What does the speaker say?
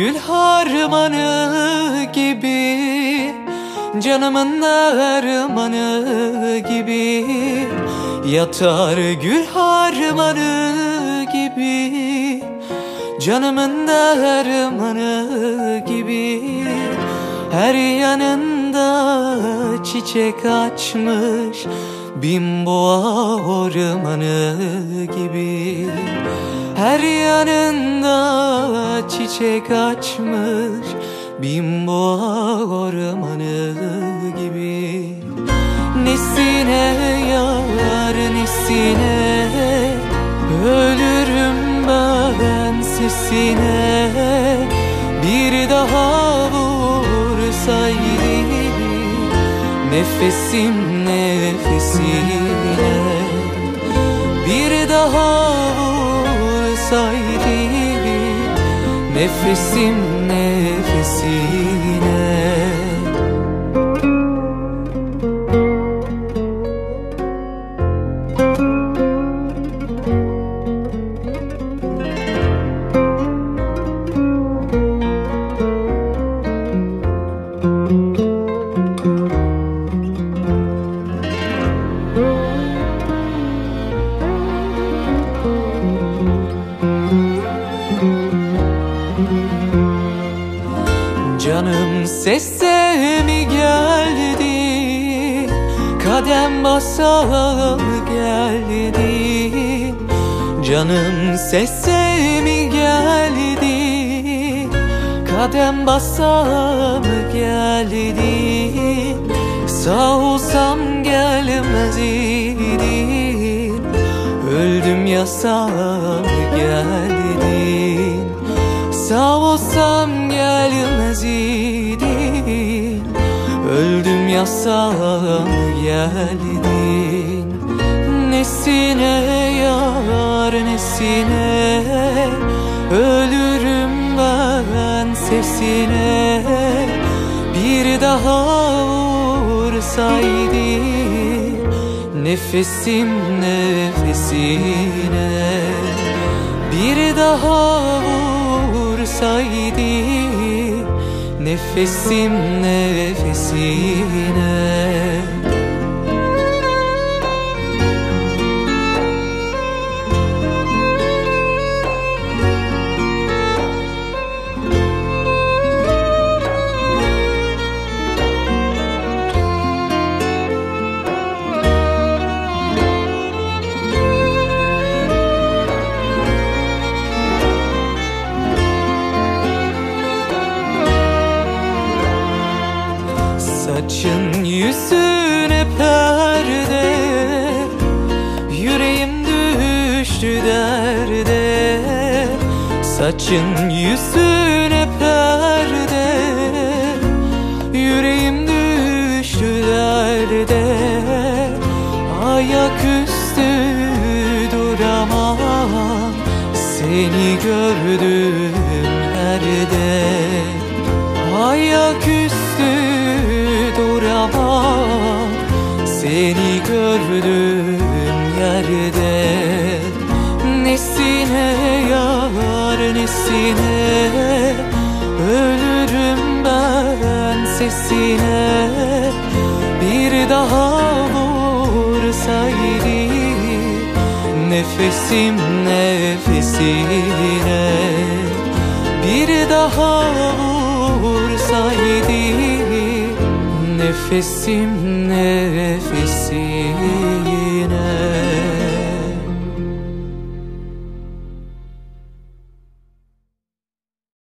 gül harmanı gibi, canımın dermanı gibi. Yatar gül harmanı gibi, canımın dermanı gibi. Her yanında çiçek açmış, binboğa ormanı gibi. Her yanında çiçek açmış, binboğa ormanı gibi. Nesine yar nesine, ölürüm ben sesine. Bir daha vursaydı nefesim nefesine, bir daha vursaydı nefesim nefesine. Canım sese mi geldi, kadem basa geldi. Canım sese mi geldi, kadem basa mı geldi. Sağ olsam gelmez idin, öldüm ya sağ geldin. Sağ olsam gelmez idin, öldüm ya sağ geldin. Nesine yar nesine, ölürüm ben sesine. Bir daha vursaydı nefesim nefesine, bir daha vursaydı nefesim nefesine. Saçın yüzüne perde, yüreğim düştü derde. Saçın yüzüne perde, yüreğim düştü derde. Ayaküstü duramam, seni gördüm yerde. Ayaküstü duramam, seni gördüm yerde. Nesine yar nesine, ölürüm ben sesine. Bir daha vursaydı nefesim nefesine, bir daha vursaydı nefesim nefesine.